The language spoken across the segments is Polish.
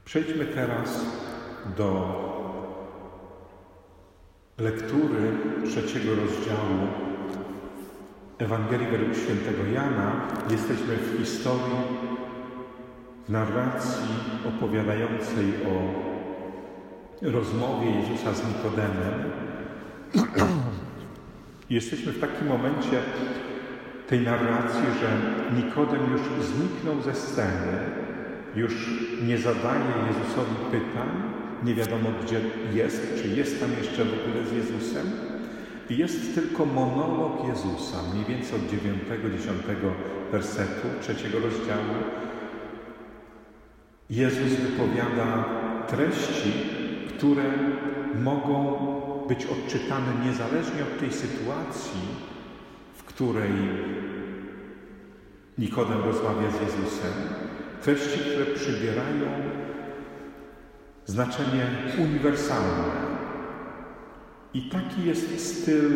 Przejdźmy teraz do lektury 3 rozdziału Ewangelii według świętego Jana. Jesteśmy w historii, w narracji opowiadającej o rozmowie Jezusa z Nikodemem. Jesteśmy w takim momencie tej narracji, że Nikodem już zniknął ze sceny, już nie zadaje Jezusowi pytań, nie wiadomo gdzie jest, czy jest tam jeszcze w ogóle z Jezusem. I jest tylko monolog Jezusa, mniej więcej od 9-10 wersetu 3 rozdziału. Jezus wypowiada treści, które mogą być odczytane niezależnie od tej sytuacji, w której Nikodem rozmawia z Jezusem. Treści, które przybierają znaczenie uniwersalne. I taki jest styl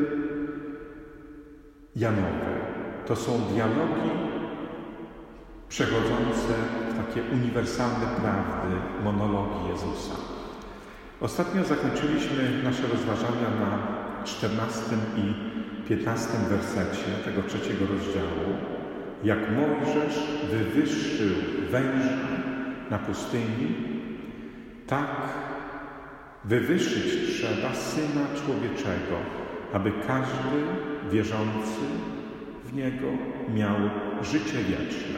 Janowy. To są dialogi przechodzące w takie uniwersalne prawdy, monologi Jezusa. Ostatnio zakończyliśmy nasze rozważania na 14 i 15 wersecie tego 3 rozdziału. Jak Mojżesz wywyższył węża na pustyni, tak wywyższyć trzeba Syna Człowieczego, aby każdy wierzący w Niego miał życie wieczne.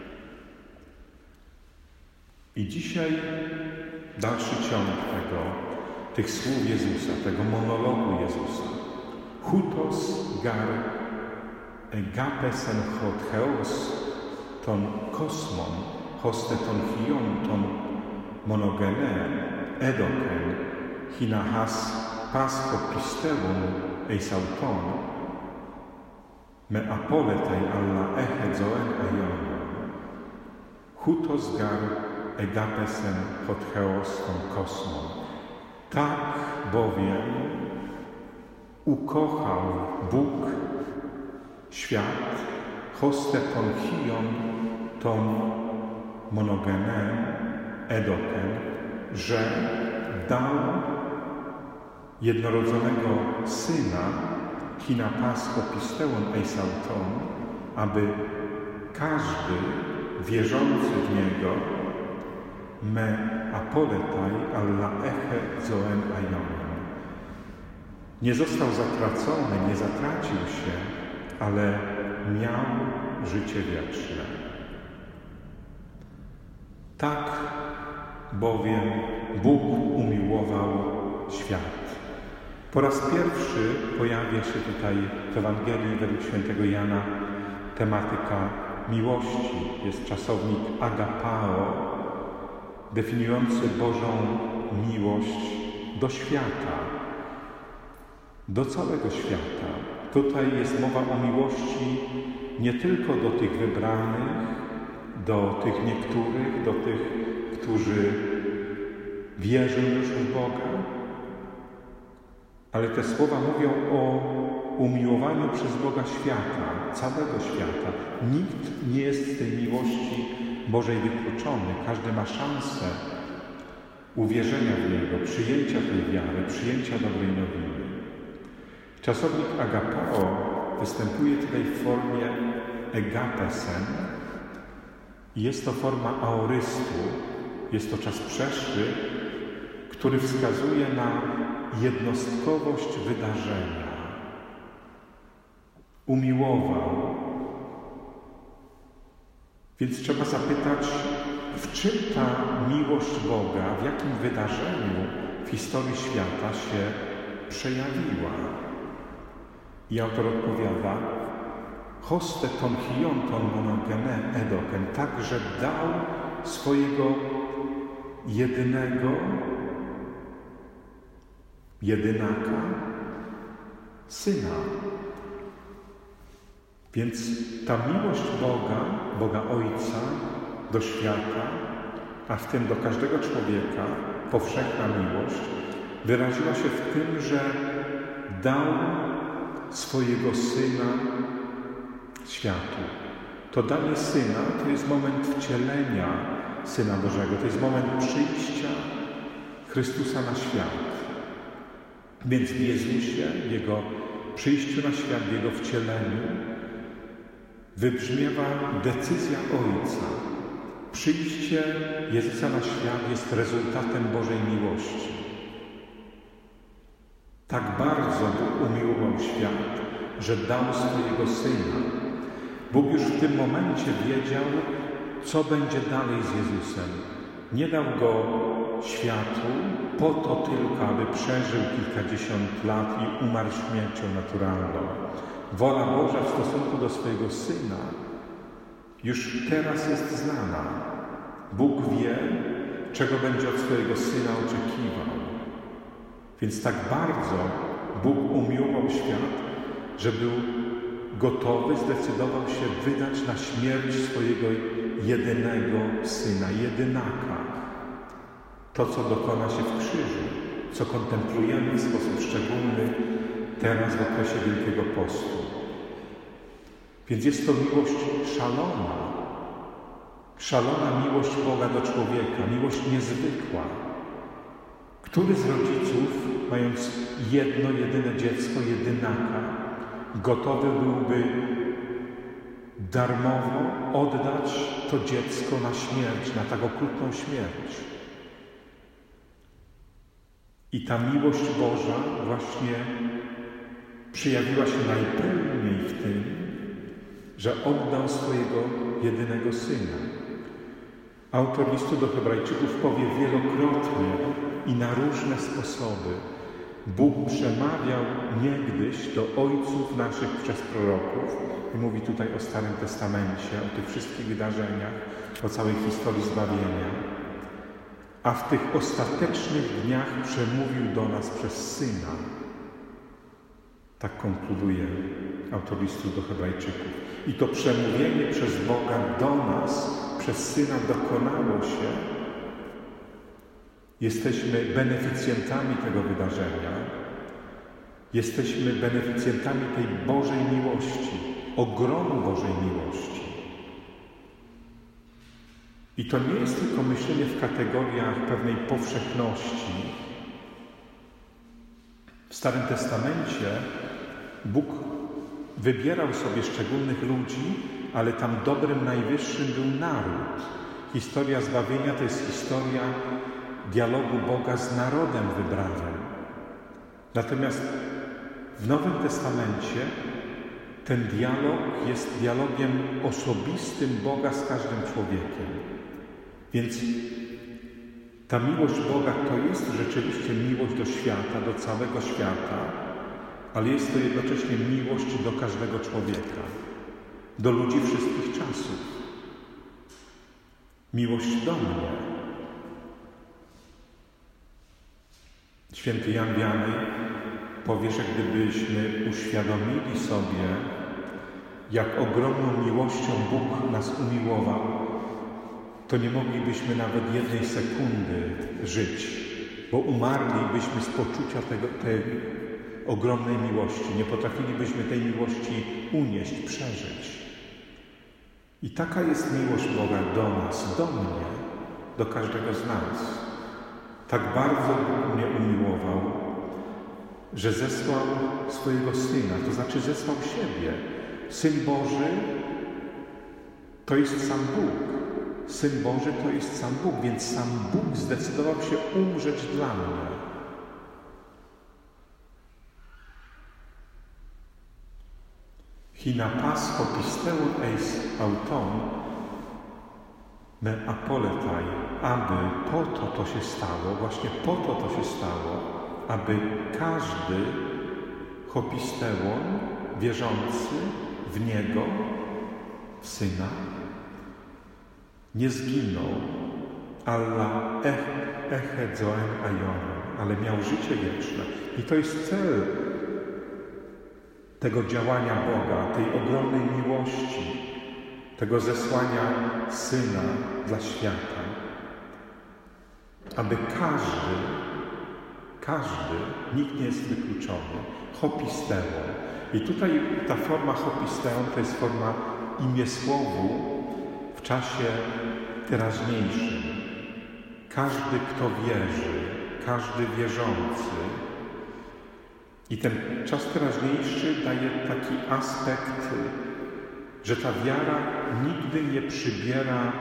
I dzisiaj dalszy ciąg tych słów Jezusa, tego monologu Jezusa. Hutos gar egapesen hot heos ton kosmon, hoste ton hion ton monogene, edoken, hinahas pas pisteum eisauton, me apoletei alla eche zoen aion. Hutos gar egapesen hot heos ton kosmon. Tak bowiem ukochał Bóg świat, hoste ton hion ton monogene edoken, że dał jednorodzonego Syna, hina pascho pisteon eisauton, aby każdy wierzący w Niego me apoletai alla eche zoen aion. Nie został zatracony, nie zatracił się, ale miał życie wieczne. Tak bowiem Bóg umiłował świat. Po raz pierwszy pojawia się tutaj w Ewangelii według świętego Jana tematyka miłości. Jest czasownik agapao, definiujący Bożą miłość do świata, do całego świata. Tutaj jest mowa o miłości nie tylko do tych wybranych, do tych niektórych, do tych, którzy wierzą już w Boga, ale te słowa mówią o umiłowaniu przez Boga świata, całego świata. Nikt nie jest z tej miłości Bożej wykluczony. Każdy ma szansę uwierzenia w Niego, przyjęcia tej wiary, przyjęcia dobrej nowiny. Czasownik agapao występuje tutaj w formie egapesen i jest to forma aorystu. Jest to czas przeszły, który wskazuje na jednostkowość wydarzenia. Umiłował. Więc trzeba zapytać, w czym ta miłość Boga, w jakim wydarzeniu w historii świata się przejawiła. I autor odpowiada, hoste ton hion ton monogene edoken, tak, że dał swojego jedynaka, Syna. Więc ta miłość Boga Ojca do świata, a w tym do każdego człowieka, powszechna miłość, wyraziła się w tym, że dał swojego Syna światu. To danie Syna to jest moment wcielenia Syna Bożego. To jest moment przyjścia Chrystusa na świat. Więc w Jezusie, w Jego przyjściu na świat, w Jego wcieleniu wybrzmiewa decyzja Ojca. Przyjście Jezusa na świat jest rezultatem Bożej miłości. Tak bardzo Bóg umiłował świat, że dał swojego Syna. Bóg już w tym momencie wiedział, co będzie dalej z Jezusem. Nie dał Go światu po to tylko, aby przeżył kilkadziesiąt lat i umarł śmiercią naturalną. Wola Boża w stosunku do swojego Syna już teraz jest znana. Bóg wie, czego będzie od swojego Syna oczekiwał. Więc tak bardzo Bóg umiłował świat, że był gotowy, zdecydował się wydać na śmierć swojego jedynego Syna, jedynaka. To, co dokona się w krzyżu, co kontemplujemy w sposób szczególny teraz w okresie Wielkiego Postu. Więc jest to miłość szalona. Szalona miłość Boga do człowieka, miłość niezwykła. Który z rodziców, mając jedno, jedyne dziecko, jedynaka, gotowy byłby darmowo oddać to dziecko na śmierć, na tak okrutną śmierć? I ta miłość Boża właśnie przejawiła się najpełniej w tym, że oddał swojego jedynego Syna. Autor listu do Hebrajczyków powie wielokrotnie i na różne sposoby: Bóg przemawiał niegdyś do ojców naszych przez proroków, i mówi tutaj o Starym Testamencie, o tych wszystkich wydarzeniach, o całej historii zbawienia, a w tych ostatecznych dniach przemówił do nas przez Syna. Tak konkluduje autor listu do Hebrajczyków. I to przemówienie przez Boga do nas, przez Syna dokonało się. Jesteśmy beneficjentami tego wydarzenia. Jesteśmy beneficjentami tej Bożej miłości, ogromu Bożej miłości. I to nie jest tylko myślenie w kategoriach pewnej powszechności. W Starym Testamencie Bóg wybierał sobie szczególnych ludzi, ale tam dobrym, najwyższym był naród. Historia zbawienia to jest historia dialogu Boga z narodem wybranym. Natomiast w Nowym Testamencie ten dialog jest dialogiem osobistym Boga z każdym człowiekiem. Więc ta miłość Boga to jest rzeczywiście miłość do świata, do całego świata, ale jest to jednocześnie miłość do każdego człowieka, do ludzi wszystkich czasów. Miłość do mnie. Święty Jan Wiany powie, że gdybyśmy uświadomili sobie, jak ogromną miłością Bóg nas umiłował, to nie moglibyśmy nawet jednej sekundy żyć, bo umarlibyśmy z poczucia tej ogromnej miłości. Nie potrafilibyśmy tej miłości unieść, przeżyć. I taka jest miłość Boga do nas, do mnie, do każdego z nas. Tak bardzo Bóg mnie umiłował, że zesłał swojego Syna, to znaczy zesłał siebie. Syn Boży to jest sam Bóg. Syn Boży to jest sam Bóg, więc sam Bóg zdecydował się umrzeć dla mnie. Hina Pascho pisteun eis auton me apoletai, aby po to się stało, właśnie po to się stało, aby każdy hopisteon wierzący w Niego, w Syna, nie zginął, alla eche zoen aion, ale miał życie wieczne. I to jest cel tego działania Boga, tej ogromnej miłości, tego zesłania Syna dla świata. Aby każdy, nikt nie jest wykluczony, hopisteon. I tutaj ta forma hopisteon to jest forma imię słowu w czasie teraźniejszym. Każdy, kto wierzy, każdy wierzący. I ten czas teraźniejszy daje taki aspekt, że ta wiara nigdy nie przybiera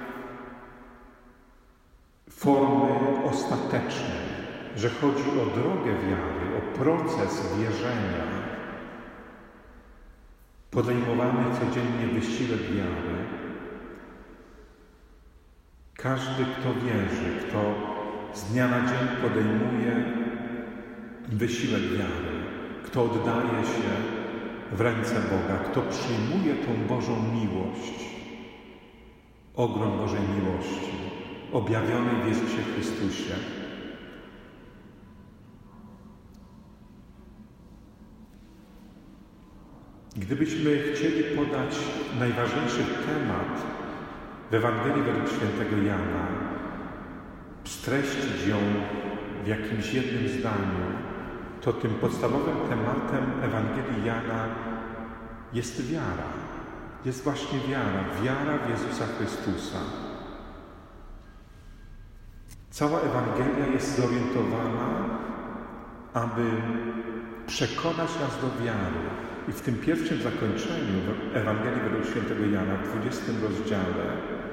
formy ostatecznej, że chodzi o drogę wiary, o proces wierzenia, podejmowany codziennie wysiłek wiary. Każdy, kto wierzy, kto z dnia na dzień podejmuje wysiłek wiary, kto oddaje się w ręce Boga, kto przyjmuje tą Bożą miłość, ogrom Bożej miłości, objawionej w Jezusie Chrystusie. Gdybyśmy chcieli podać najważniejszy temat w Ewangelii według świętego Jana, streścić ją w jakimś jednym zdaniu, to tym podstawowym tematem Ewangelii Jana jest wiara. Jest właśnie wiara. Wiara w Jezusa Chrystusa. Cała Ewangelia jest zorientowana, aby przekonać nas do wiary. I w tym pierwszym zakończeniu Ewangelii według świętego Jana, w 20 rozdziale,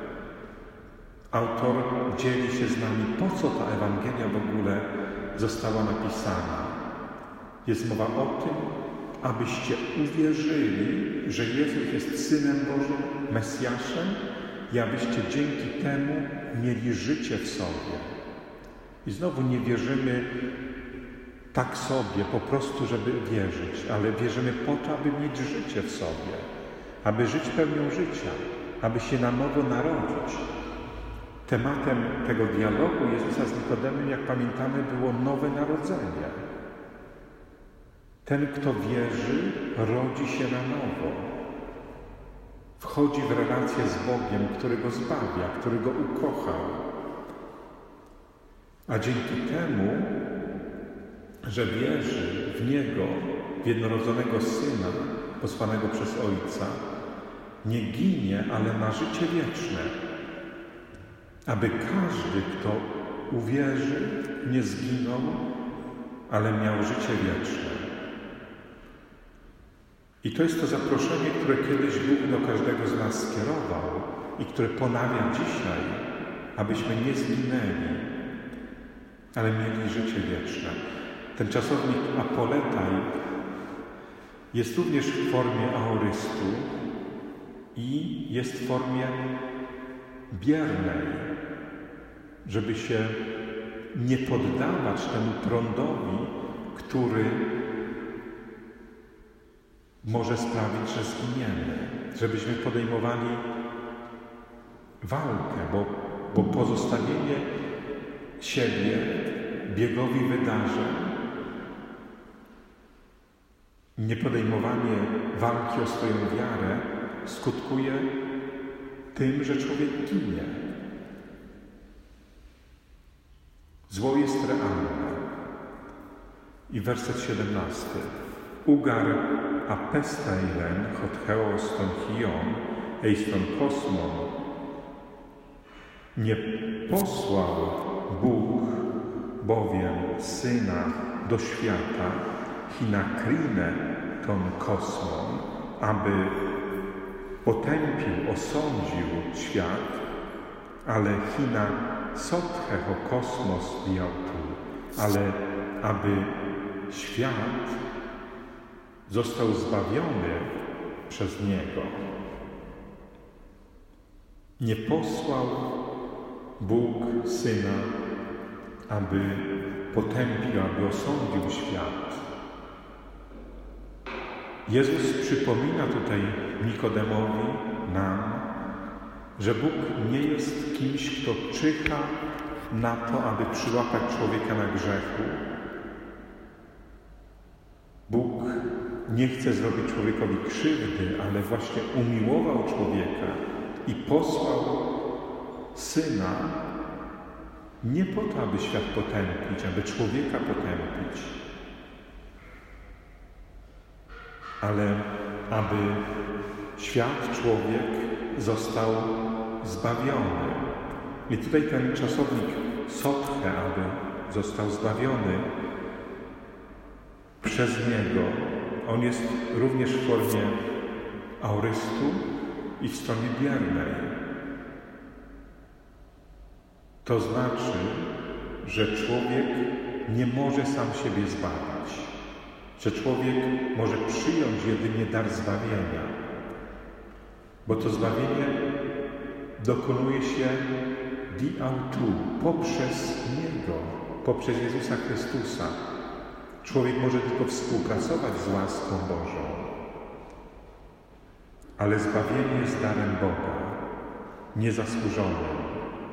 autor dzieli się z nami, po co ta Ewangelia w ogóle została napisana. Jest mowa o tym, abyście uwierzyli, że Jezus jest Synem Bożym, Mesjaszem i abyście dzięki temu mieli życie w sobie. I znowu nie wierzymy tak sobie, po prostu, żeby wierzyć, ale wierzymy po to, aby mieć życie w sobie, aby żyć pełnią życia, aby się na nowo narodzić. Tematem tego dialogu Jezusa z Nikodemem, jak pamiętamy, było nowe narodzenie. Ten, kto wierzy, rodzi się na nowo. Wchodzi w relację z Bogiem, który go zbawia, który go ukochał. A dzięki temu, że wierzy w Niego, w jednorodzonego Syna, posłanego przez Ojca, nie ginie, ale ma życie wieczne. Aby każdy, kto uwierzy, nie zginął, ale miał życie wieczne. I to jest to zaproszenie, które kiedyś Bóg do każdego z nas skierował i które ponawia dzisiaj, abyśmy nie zginęli, ale mieli życie wieczne. Ten czasownik apoletai jest również w formie aorystu i jest w formie biernej, żeby się nie poddawać temu prądowi, który może sprawić, że zginiemy. Żebyśmy podejmowali walkę, bo pozostawienie siebie biegowi wydarzeń, niepodejmowanie walki o swoją wiarę skutkuje tym, że człowiek ginie. Zło jest realne. I werset 17. Ugar apestailen hot heos ton hion, eiston kosmon. Nie posłał Bóg bowiem Syna do świata, hinakrinę ton kosmon, aby potępił, osądził świat, ale hina sotche ho kosmos biautu, ale aby świat został zbawiony przez Niego. Nie posłał Bóg Syna, aby potępił, aby osądził świat. Jezus przypomina tutaj Nikodemowi, nam, że Bóg nie jest kimś, kto czyha na to, aby przyłapać człowieka na grzechu. Bóg nie chce zrobić człowiekowi krzywdy, ale właśnie umiłował człowieka i posłał Syna nie po to, aby świat potępić, aby człowieka potępić, ale aby świat, człowiek został zbawiony. I tutaj ten czasownik sotche, aby został zbawiony przez Niego, on jest również w formie aorystu i w stronie biernej. To znaczy, że człowiek nie może sam siebie zbawić, że człowiek może przyjąć jedynie dar zbawienia, bo to zbawienie dokonuje się di autu, poprzez Niego, poprzez Jezusa Chrystusa. Człowiek może tylko współpracować z łaską Bożą, ale zbawienie jest darem Boga, niezasłużonym.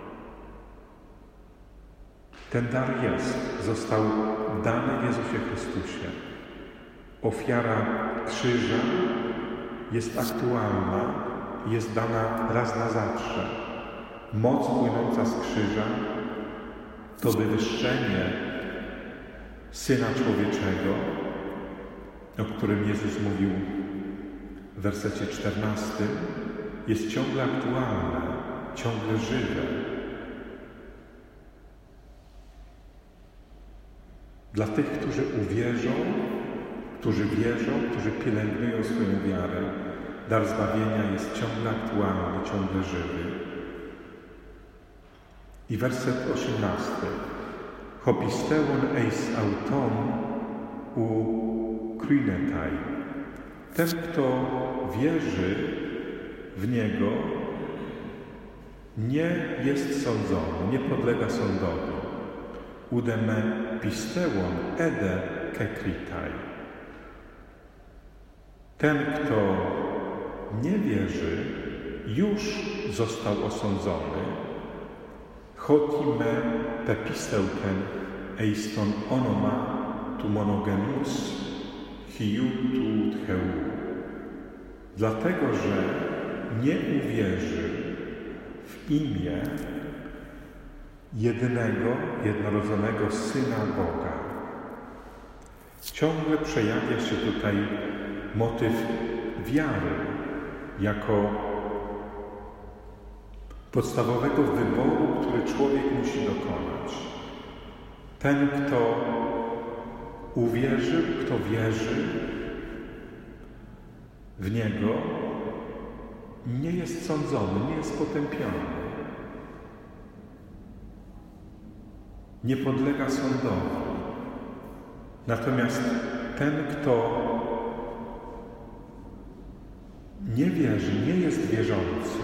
Ten dar został dany w Jezusie Chrystusie. Ofiara krzyża jest aktualna, jest dana raz na zawsze. Moc płynąca z krzyża to wywyższenie Syna Człowieczego, o którym Jezus mówił w wersecie 14, jest ciągle aktualne, ciągle żywe. Dla tych, którzy uwierzą, którzy wierzą, którzy pielęgnują swoją wiarę, dar zbawienia jest ciągle aktualny, ciągle żywy. I werset 18. Hopisteuon eis auton u krynetai. Ten, kto wierzy w Niego, nie jest sądzony, nie podlega sądowi. Udeme pisteuon ede kekritai. Ten, kto nie wierzy, już został osądzony. Chotime pepisteuken eiston onoma tu monogemus hiu tu tcheu. Dlatego, że nie uwierzy w imię jedynego, jednorodzonego Syna Boga. Ciągle przejawia się tutaj motyw wiary jako podstawowego wyboru, który człowiek musi dokonać. Ten, kto uwierzy, kto wierzy w Niego, nie jest sądzony, nie jest potępiony. Nie podlega sądowi. Natomiast ten, kto nie wierzy, nie jest wierzący,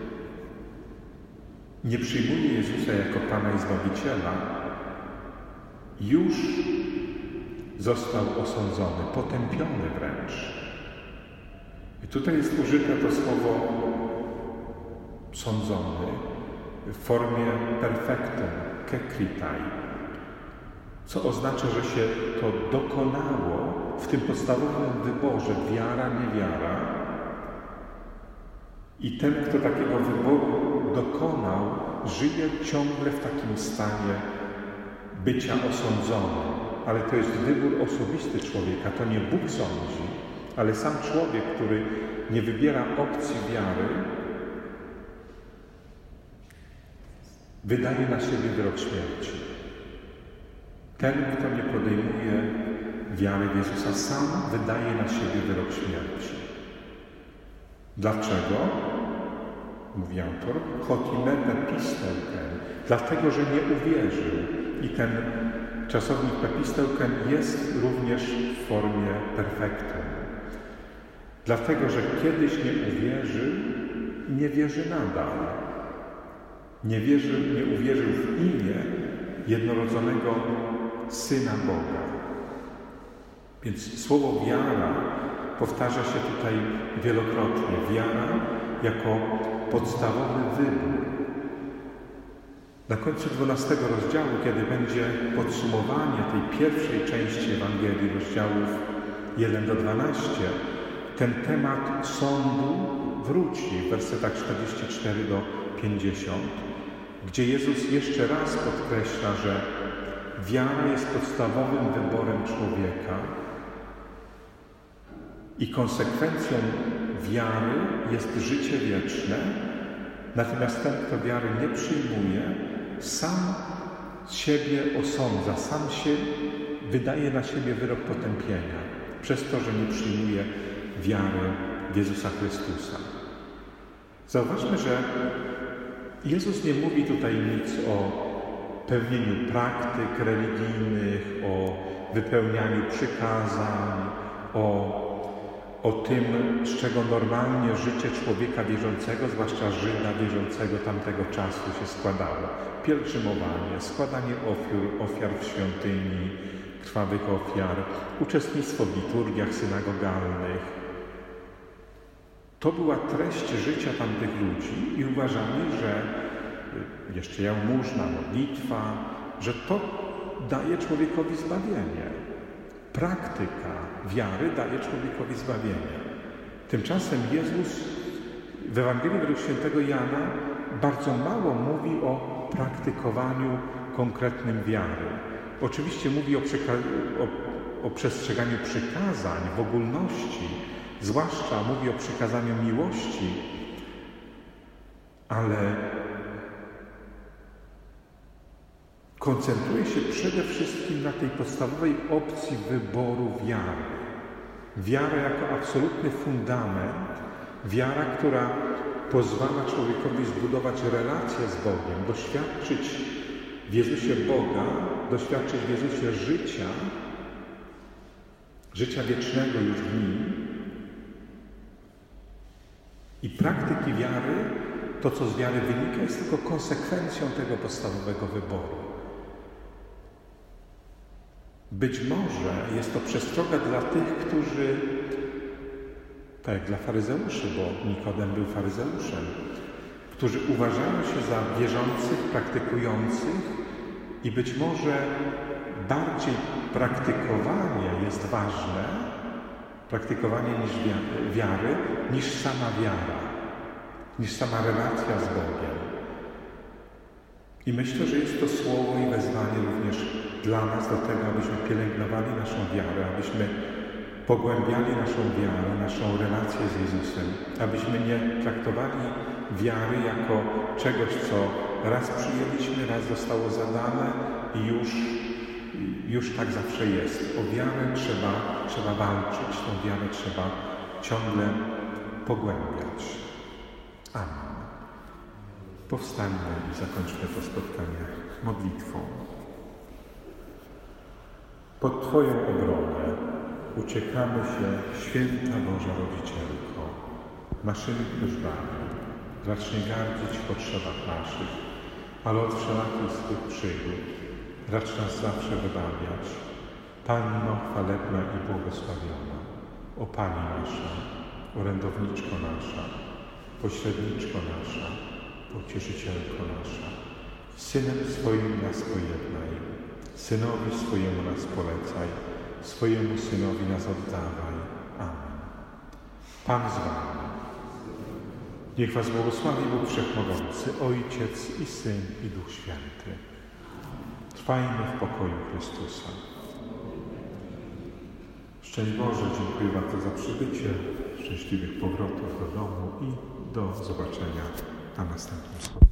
nie przyjmuje Jezusa jako Pana i Zbawiciela, już został osądzony, potępiony wręcz. I tutaj jest użyte to słowo sądzony w formie perfektum, kekritai, co oznacza, że się to dokonało w tym podstawowym wyborze wiara, niewiara. I ten, kto takiego wyboru dokonał, żyje ciągle w takim stanie bycia osądzonym. Ale to jest wybór osobisty człowieka, to nie Bóg sądzi, ale sam człowiek, który nie wybiera opcji wiary, wydaje na siebie wyrok śmierci. Ten, kto nie podejmuje wiary w Jezusa, sam wydaje na siebie wyrok śmierci. Dlaczego? Mówi autor, chotimete pisteuken, dlatego, że nie uwierzył. I ten czasownik pepisteuken jest również w formie perfektum. Dlatego, że kiedyś nie uwierzył, nie wierzy nadal. Nie uwierzył w imię jednorodzonego Syna Boga. Więc słowo wiara powtarza się tutaj wielokrotnie. Wiara jako podstawowy wybór. Na końcu 12 rozdziału, kiedy będzie podsumowanie tej pierwszej części Ewangelii, rozdziałów 1 do 12, ten temat sądu wróci w wersetach 44 do 50, gdzie Jezus jeszcze raz podkreśla, że wiara jest podstawowym wyborem człowieka i konsekwencją wiary jest życie wieczne Natomiast ten, kto wiary nie przyjmuje, sam siebie osądza, sam się wydaje na siebie wyrok potępienia przez to, że nie przyjmuje wiary w Jezusa Chrystusa. Zauważmy, że Jezus nie mówi tutaj nic o pełnieniu praktyk religijnych, o wypełnianiu przykazań, o tym, z czego normalnie życie człowieka wierzącego, zwłaszcza Żyda wierzącego tamtego czasu się składało. Pielgrzymowanie, składanie ofiar w świątyni, krwawych ofiar, uczestnictwo w liturgiach synagogalnych. To była treść życia tamtych ludzi i uważali, że jeszcze jałmużna, modlitwa, że to daje człowiekowi zbawienie. Praktyka wiary daje człowiekowi zbawienie. Tymczasem Jezus w Ewangelii według świętego Jana bardzo mało mówi o praktykowaniu konkretnym wiary. Oczywiście mówi o przestrzeganiu przykazań w ogólności, zwłaszcza mówi o przykazaniu miłości, ale koncentruje się przede wszystkim na tej podstawowej opcji wyboru wiary. Wiara jako absolutny fundament, wiara, która pozwala człowiekowi zbudować relację z Bogiem, doświadczyć w Jezusie Boga, doświadczyć w Jezusie życia wiecznego już w Nim. I praktyki wiary, to co z wiary wynika, jest tylko konsekwencją tego podstawowego wyboru. Być może jest to przestroga dla tych, którzy, tak jak dla faryzeuszy, bo Nikodem był faryzeuszem, którzy uważają się za wierzących, praktykujących i być może bardziej praktykowanie jest ważne, praktykowanie wiary, niż sama wiara, niż sama relacja z Bogiem. I myślę, że jest to słowo i wezwanie również dla nas do tego, abyśmy pielęgnowali naszą wiarę, abyśmy pogłębiali naszą wiarę, naszą relację z Jezusem, abyśmy nie traktowali wiary jako czegoś, co raz przyjęliśmy, raz zostało zadane i już tak zawsze jest. O wiarę trzeba walczyć, tą wiarę trzeba ciągle pogłębiać. Amen. Powstańmy i zakończmy to spotkanie modlitwą. Pod Twoją obronę uciekamy się, Święta Boża Rodzicielko, naszymi prośbami. Racz nie gardzić w potrzebach naszych, ale od wszelakich swych przygód racz nas zawsze wybawiać. Panno chwalebna i błogosławiona, o Pani nasza, orędowniczko nasza, pośredniczko nasza, pocieszycielko nasza, Synem swoim nas pojednaj, Synowi swojemu nas polecaj, swojemu Synowi nas oddawaj. Amen. Pan z Wami. Niech Was błogosławi Bóg Wszechmogący, Ojciec i Syn i Duch Święty. Trwajmy w pokoju Chrystusa. Szczęść Boże, dziękuję bardzo za przybycie, szczęśliwych powrotów do domu i do zobaczenia na następnym spotkaniu.